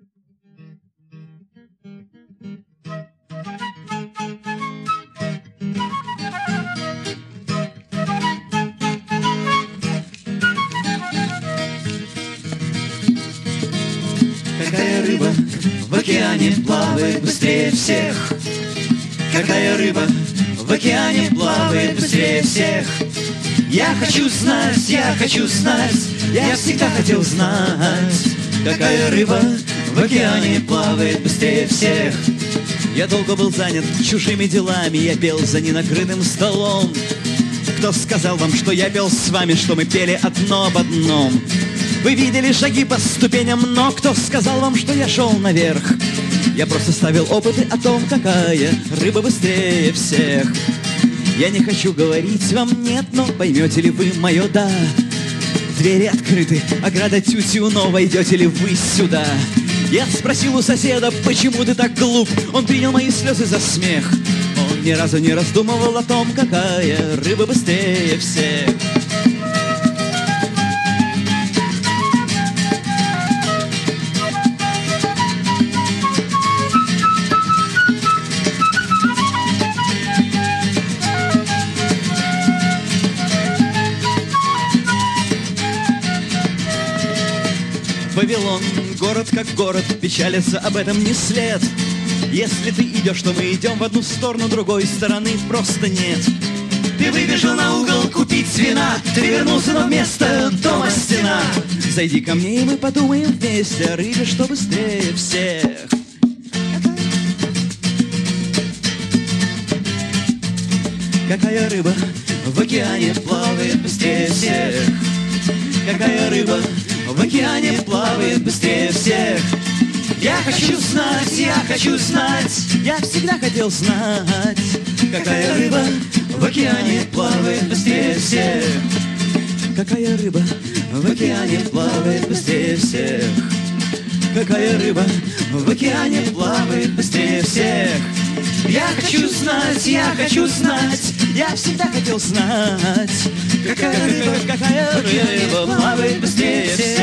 Какая рыба в океане плавает быстрее всех? Какая рыба в океане плавает быстрее всех? Я хочу знать, я хочу знать, я всегда хотел знать. Какая рыба в океане плавает быстрее всех? Я долго был занят чужими делами, я пел за ненакрытым столом. Кто сказал вам, что я пел с вами, что мы пели одно об одном? Вы видели шаги по ступеням, но кто сказал вам, что я шел наверх? Я просто ставил опыты о том, какая рыба быстрее всех. Я не хочу говорить вам нет, но поймете ли вы мое да? Двери открыты, ограда тю-тю, но войдете ли вы сюда? Я спросил у соседа, почему ты так глуп? Он принял мои слезы за смех. Он ни разу не раздумывал о том, какая рыба быстрее всех. Вавилон, город как город, печалится об этом не след. Если ты идешь, то мы идем в одну сторону, другой стороны просто нет. Ты выбежал на угол купить вина, ты вернулся, но вместо дома стена. Зайди ко мне, и мы подумаем вместе о рыбе, что быстрее всех. Какая рыба в океане плавает быстрее всех? Какая рыба в океане плавает быстрее всех? Я хочу знать, я хочу знать, я всегда хотел знать. Какая рыба в океане плавает быстрее всех? Какая рыба в океане плавает быстрее всех? Какая рыба в океане плавает быстрее всех? Я хочу знать, я хочу знать, я всегда хотел знать. Какая рыба плавает быстрее всех?